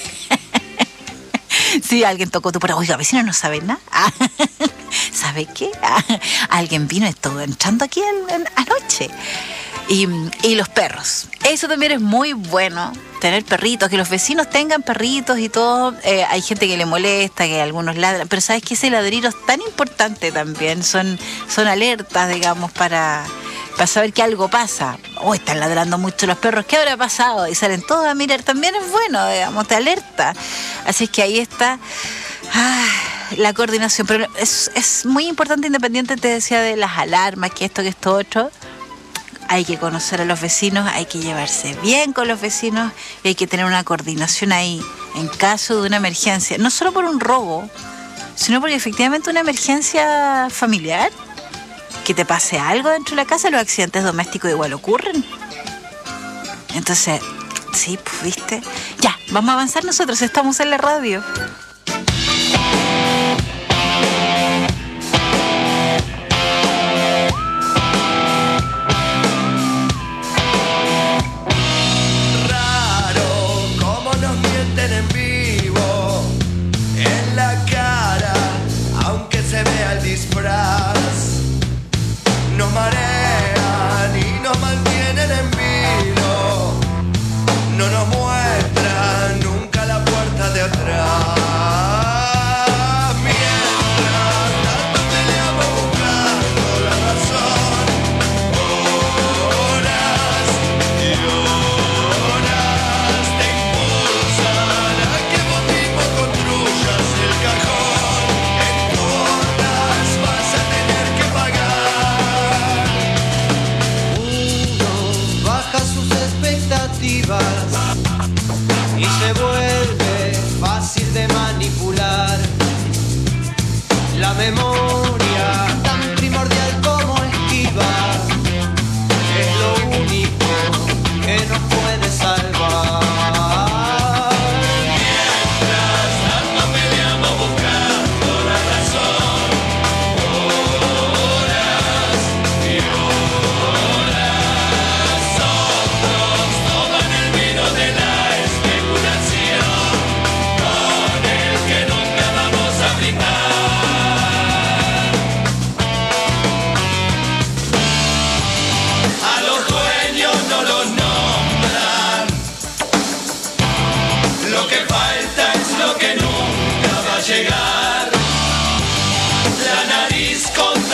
Si alguien tocó tu puerta, oiga, vecino, no sabe nada. ¿Sabe qué? Alguien vino y estuvo entrando aquí en, en, anoche. Y, y los perros. Eso también es muy bueno, tener perritos, que los vecinos tengan perritos y todo. Eh, hay gente que le molesta, que algunos ladran, pero sabes que ese ladrido es tan importante también. Son, son alertas, digamos, para, para saber que algo pasa. Oh, están ladrando mucho los perros, ¿qué habrá pasado? Y salen todos a mirar, también es bueno, digamos, te alerta. Así es que ahí está ah, la coordinación. Pero es, es muy importante, independiente, te decía, de las alarmas, que esto, que esto, otro. Hay que conocer a los vecinos, hay que llevarse bien con los vecinos y hay que tener una coordinación ahí en caso de una emergencia. No solo por un robo, sino porque efectivamente una emergencia familiar, que te pase algo dentro de la casa, los accidentes domésticos igual ocurren. Entonces, sí, pues, ¿viste? Ya, vamos a avanzar nosotros, estamos en la radio. Raro, cómo nos mienten en vivo.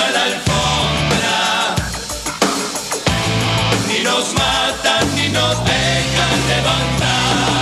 contra la alfombra. Ni nos matan ni nos dejan levantar.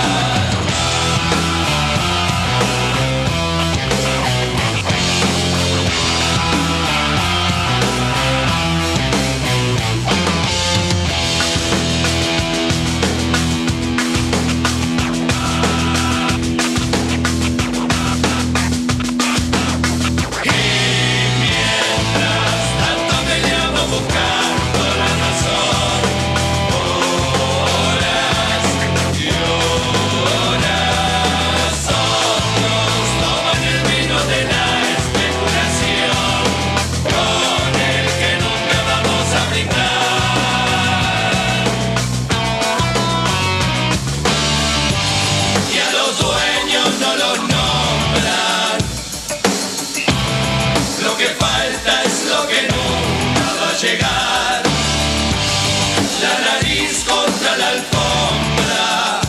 Llegar la nariz contra la alfombra.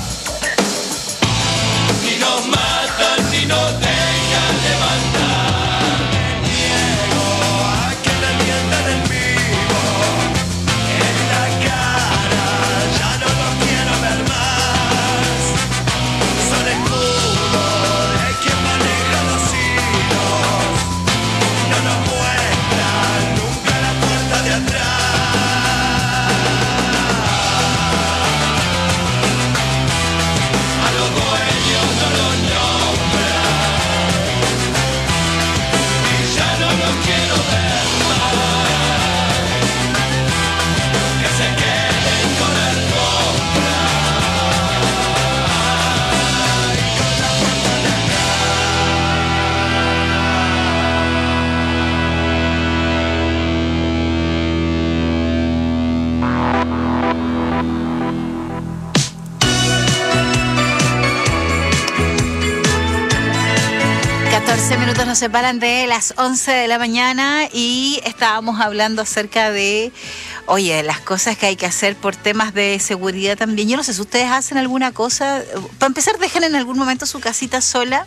Ni nos matan ni nos dejan levantar. Me niego a que me mientan en vivo, en la cara, ya no los quiero ver más. Son escudo de quien maneja los hilos. No nos muestran nunca la puerta de atrás. A los dueños no los nombran y ya no los quiero ver más. Que se queden con la alfombra y con la puerta de catorce minutos nos separan de las once de la mañana y estábamos hablando acerca de, oye, las cosas que hay que hacer por temas de seguridad también. Yo no sé si ustedes hacen alguna cosa. Para empezar, dejan en algún momento su casita sola.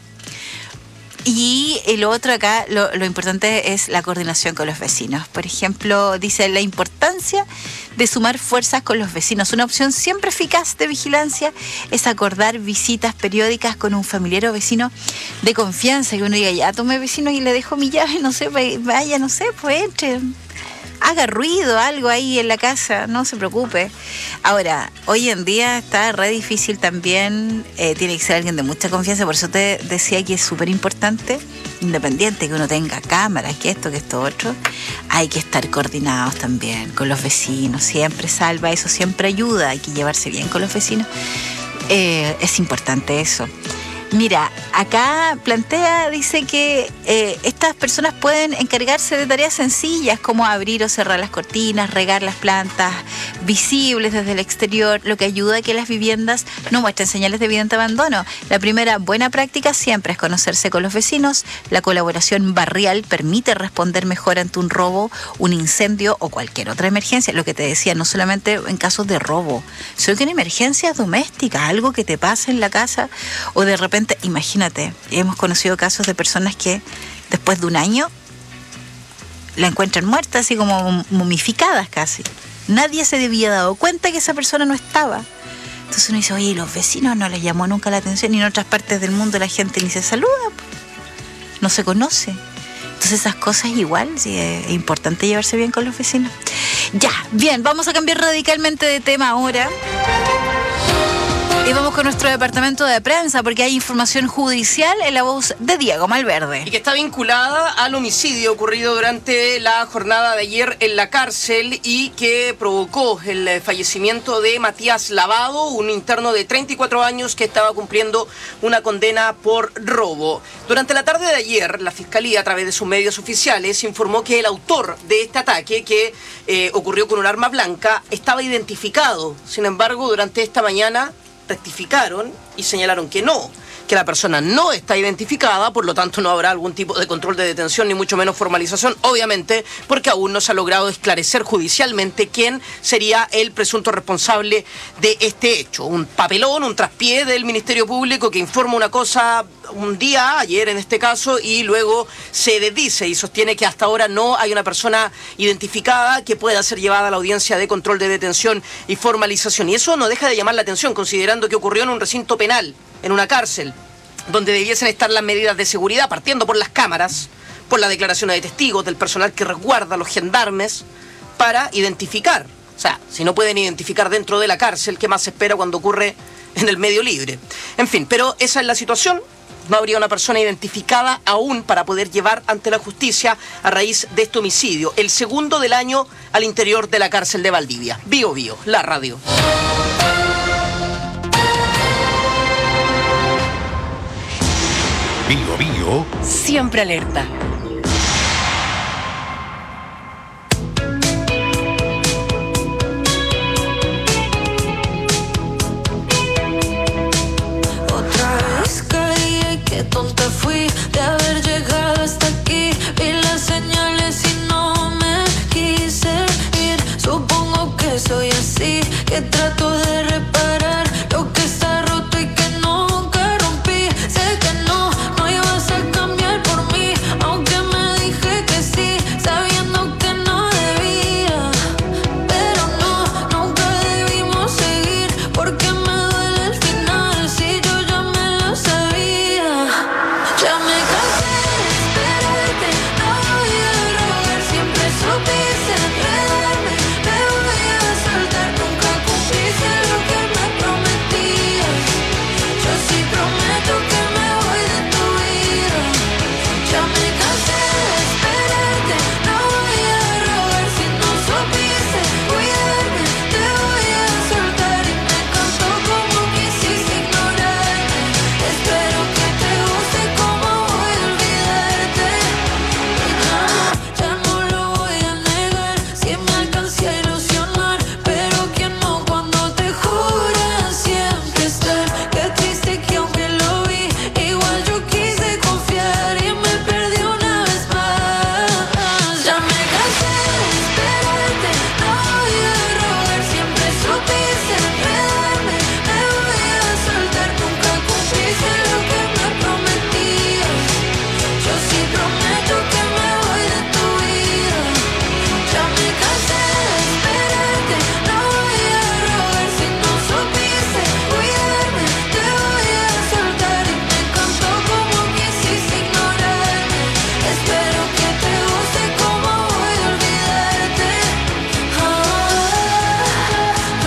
Y lo otro acá, lo, lo importante es la coordinación con los vecinos. Por ejemplo, dice la importancia de sumar fuerzas con los vecinos. Una opción siempre eficaz de vigilancia es acordar visitas periódicas con un familiar o vecino de confianza. Que uno diga, ya tome vecino y le dejo mi llave, no sé, vaya, no sé, pues entre. Haga ruido, algo ahí en la casa, no se preocupe. Ahora, hoy en día está re difícil también, eh, tiene que ser alguien de mucha confianza, por eso te decía que es súper importante, independiente que uno tenga cámaras, que esto, que esto otro, hay que estar coordinados también con los vecinos, siempre salva, eso siempre ayuda, hay que llevarse bien con los vecinos, eh, es importante eso. Mira, acá plantea, dice que eh, estas personas pueden encargarse de tareas sencillas como abrir o cerrar las cortinas, regar las plantas visibles desde el exterior, lo que ayuda a que las viviendas no muestren señales de evidente abandono. La primera buena práctica siempre es conocerse con los vecinos. La colaboración barrial permite responder mejor ante un robo, un incendio o cualquier otra emergencia. Lo que te decía, no solamente en casos de robo, sino que en emergencias domésticas, algo que te pasa en la casa o de repente. Imagínate, hemos conocido casos de personas que después de un año la encuentran muerta, así como momificadas casi. Nadie se había dado cuenta que esa persona no estaba. Entonces uno dice, oye, los vecinos no les llamó nunca la atención, y en otras partes del mundo la gente ni se saluda, no se conoce. Entonces esas cosas igual, sí, es importante llevarse bien con los vecinos. Ya, bien, vamos a cambiar radicalmente de tema ahora. Y vamos con nuestro departamento de prensa porque hay información judicial en la voz de Diego Malverde. Y que está vinculada al homicidio ocurrido durante la jornada de ayer en la cárcel y que provocó el fallecimiento de Matías Lavado, un interno de treinta y cuatro años que estaba cumpliendo una condena por robo. Durante la tarde de ayer, la Fiscalía, a través de sus medios oficiales, informó que el autor de este ataque, que eh, ocurrió con un arma blanca, estaba identificado. Sin embargo, durante esta mañana rectificaron y señalaron que no, que la persona no está identificada, por lo tanto no habrá algún tipo de control de detención ni mucho menos formalización, obviamente porque aún no se ha logrado esclarecer judicialmente quién sería el presunto responsable de este hecho. Un papelón, un traspié del Ministerio Público que informa una cosa un día, ayer en este caso, y luego se desdice y sostiene que hasta ahora no hay una persona identificada que pueda ser llevada a la audiencia de control de detención y formalización. Y eso no deja de llamar la atención, considerando que ocurrió en un recinto penal, en una cárcel, donde debiesen estar las medidas de seguridad, partiendo por las cámaras, por las declaraciones de testigos, del personal que resguarda, los gendarmes, para identificar. O sea, si no pueden identificar dentro de la cárcel, ¿qué más se espera cuando ocurre en el medio libre? En fin, pero esa es la situación. No habría una persona identificada aún para poder llevar ante la justicia a raíz de este homicidio, el segundo del año al interior de la cárcel de Valdivia. Bio Bio, la radio. Bio Bio. Siempre alerta. Tonta fui de haber llegado hasta aquí. Vi las señales y no me quise ir. Supongo que soy así, que trato de reparar lo que está roto y que nunca rompí. Sé que no, no ibas a cambiar por mí, aunque me dije que sí, sabiendo que no debía. Pero no, nunca debimos seguir, porque me duele el final si yo ya me lo sabía. Ya me cansé de esperarte, no voy a rogar, siempre supiste enredarme. Me voy a soltar, nunca cumpliste lo que me prometías. Yo sí prometo que me voy de tu vida. Ya me cansé de esperarte, no voy a rogar, si no supiste cuidarme. Te voy a soltar y me encantó como quisiste ignorarme. Espero que te guste como voy a olvidarte. Ya no lo voy a negar, si me alcancé a ilusionar, pero quien no cuando te jura siempre estar. Qué triste que aunque lo vi, igual yo quise confiar y me perdí una vez más. Ya me cansé de esperarte, no voy a rogar, siempre supiste enredarme. Me voy a soltar, nunca cumpliste lo que me prometías. Yo sí prometo que me voy de tu vida. Ya me cansé de esperarte, no voy a rogar, si no supiste cuidarme. Te voy a soltar y me encantó como quisiste ignorarme. Espero que te guste como voy a olvidarte. Ah, ah,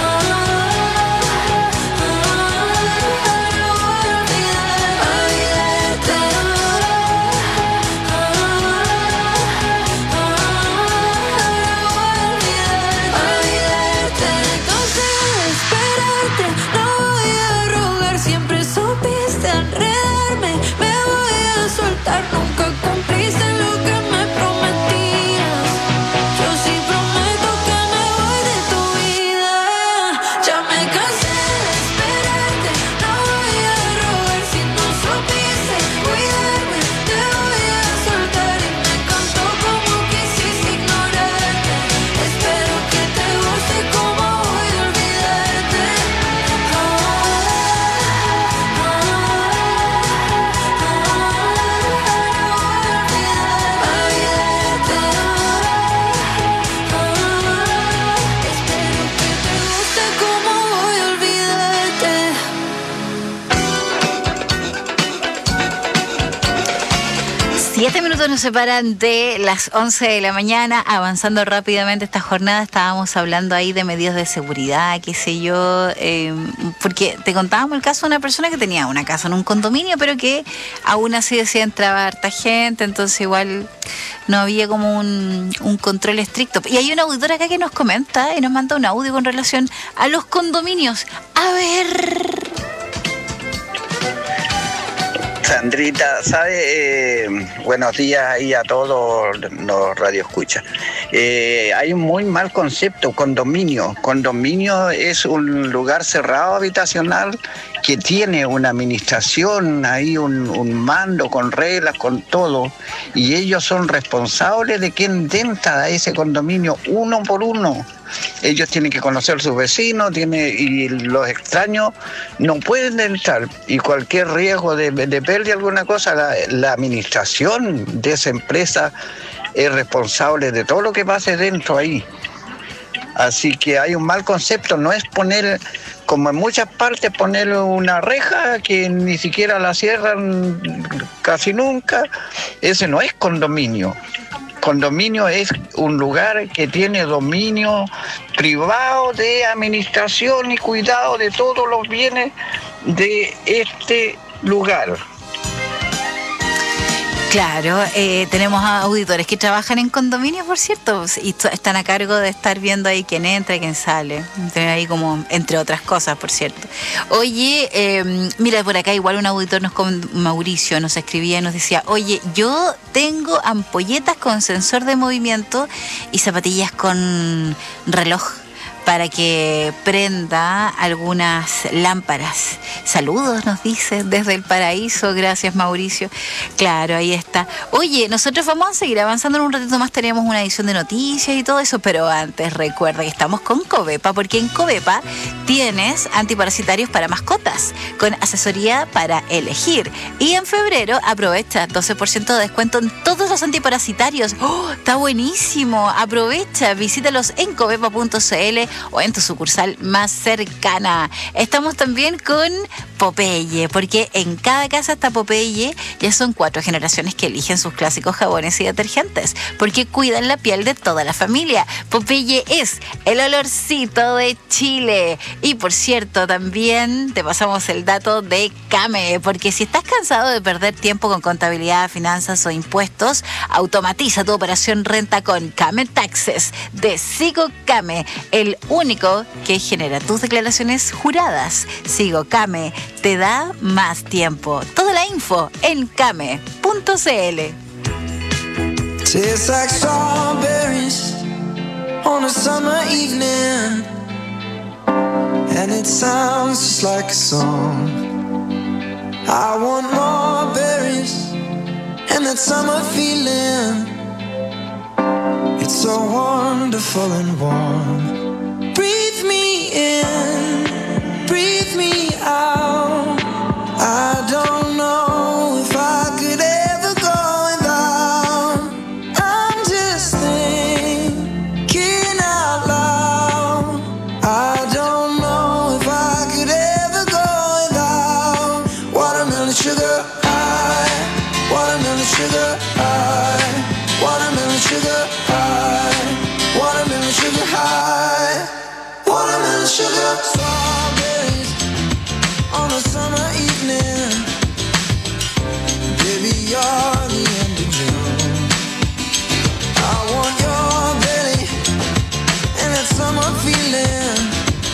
esperarte, no voy a rogar, siempre supiste enredarme. Me voy a soltar, nunca cumpliste lo que me prometías. Yo sí prometo que me voy de tu vida. Ya me cansé de esperarte, no voy a rogar, si no supiste cuidarme. Te voy a soltar y me encantó como quisiste ignorarme. Espero que te guste como voy a olvidarte. Ah, ah, espero que te guste como voy a olvidarte. Siete minutos nos separan de las once de la mañana, avanzando rápidamente esta jornada. Estábamos hablando ahí de medidas de seguridad, qué sé yo, eh, porque te contábamos el caso de una persona que tenía una casa en un condominio, pero que aún así decía entraba harta gente, entonces igual no había como un, un control estricto. Y hay una auditora acá que nos comenta y nos manda un audio con relación a los condominios. A ver... Sandrita, ¿sabe? Eh, buenos días ahí a todos los radioescuchas. Eh, hay un muy mal concepto, condominio. Condominio es un lugar cerrado habitacional que tiene una administración, ahí un, un mando con reglas, con todo, y ellos son responsables de quién entra a ese condominio uno por uno. Ellos tienen que conocer a sus vecinos, tiene, y los extraños no pueden entrar, y cualquier riesgo de, de pérdida alguna cosa, la, la administración de esa empresa es responsable de todo lo que pase dentro ahí. Así que hay un mal concepto, no es poner, como en muchas partes, poner una reja que ni siquiera la cierran casi nunca. Ese no es condominio. Condominio es un lugar que tiene dominio privado de administración y cuidado de todos los bienes de este lugar. Claro, eh, tenemos auditores que trabajan en condominios, por cierto, y t- están a cargo de estar viendo ahí quién entra y quién sale. Tienen ahí como, entre otras cosas, por cierto. Oye, eh, mira, por acá igual un auditor, nos con Mauricio, nos escribía y nos decía, oye, yo tengo ampolletas con sensor de movimiento y zapatillas con reloj para que prenda algunas lámparas. Saludos, nos dice, desde el paraíso. Gracias, Mauricio. Claro, ahí está. Oye, nosotros vamos a seguir avanzando. En un ratito más tenemos una edición de noticias y todo eso, pero antes recuerda que estamos con Covepa, porque en Covepa tienes antiparasitarios para mascotas, con asesoría para elegir. Y en febrero aprovecha doce por ciento de descuento en todos los antiparasitarios. ¡Oh, está buenísimo! Aprovecha, visítalos en covepa punto cl o en tu sucursal más cercana. Estamos también con Popeye, porque en cada casa está Popeye. Ya son cuatro generaciones que eligen sus clásicos jabones y detergentes, porque cuidan la piel de toda la familia. Popeye es el olorcito de Chile. Y por cierto, también te pasamos el dato de Came, porque si estás cansado de perder tiempo con contabilidad, finanzas o impuestos, automatiza tu operación renta con Came Taxes de Sigo Came, el único que genera tus declaraciones juradas. Sigo Came te da más tiempo. Toda la info en came punto cl. Tastes like strawberries on a summer evening, and it sounds just like a song. I want more berries and that summer feeling. It's so wonderful and warm. Breathe me in, breathe me out. I don't know if I could ever go without. I'm just thinking out loud. I don't know if I could ever go without watermelon sugar high, watermelon sugar high, watermelon sugar high, watermelon sugar high, watermelon sugar. Strawberries on a summer evening, baby, you're the end of June. I want your belly and that summer feeling,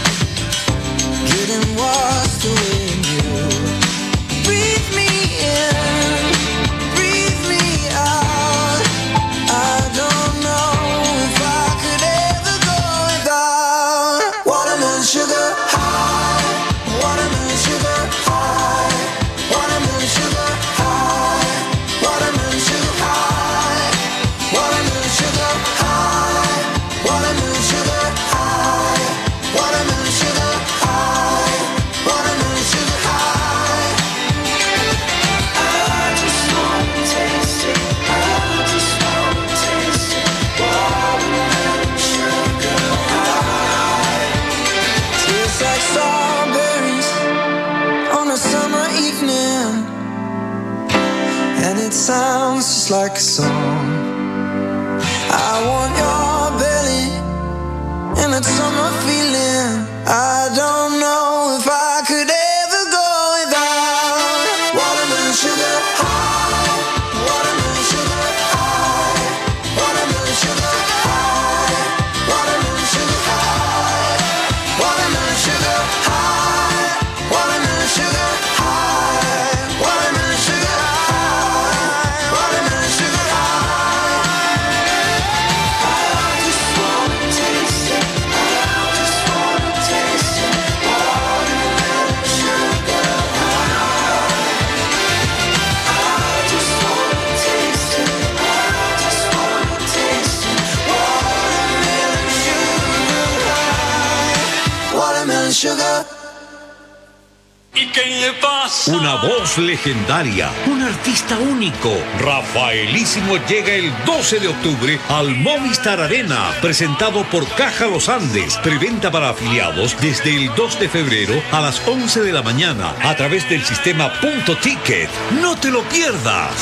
getting washed away in you. Breathe me in, breathe me out. I don't know if I could ever go without watermelon sugar high, watermelon sugar high, watermelon sugar high, watermelon and sugar. ¿Y qué le pasa? Una voz legendaria, un artista único. Rafaelísimo llega el doce de octubre al Movistar Arena, presentado por Caja Los Andes. Preventa para afiliados desde el dos de febrero a las once de la mañana a través del sistema Punto Ticket. ¡No te lo pierdas!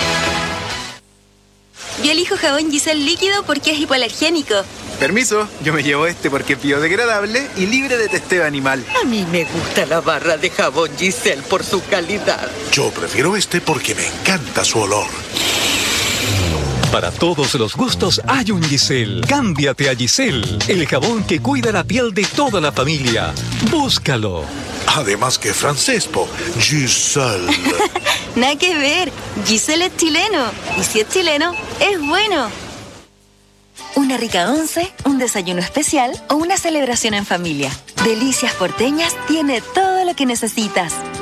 Yo elijo jabón Giselle líquido porque es hipoalergénico. Permiso, yo me llevo este porque es biodegradable y libre de testeo animal. A mí me gusta la barra de jabón Giselle por su calidad. Yo prefiero este porque me encanta su olor. Para todos los gustos hay un Giselle. Cámbiate a Giselle, el jabón que cuida la piel de toda la familia. Búscalo. Además que francés, po. Giselle. Nada que ver. Giselle es chileno. Y si es chileno, es bueno. Una rica once, un desayuno especial o una celebración en familia. Delicias Porteñas tiene todo lo que necesitas.